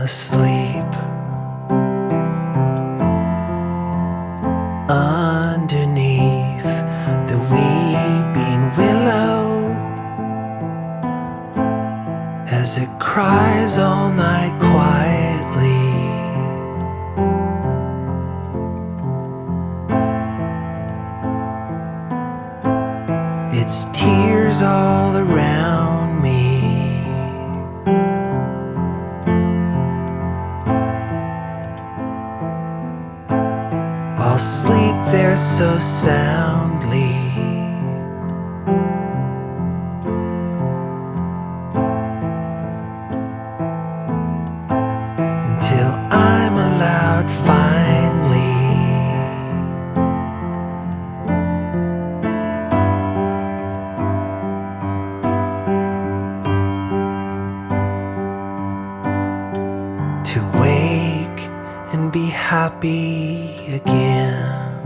asleep underneath the weeping willow as it cries all night quietly. It's tears all around me. I'll sleep there so soundly until I'm allowed finally to wake and be happy again.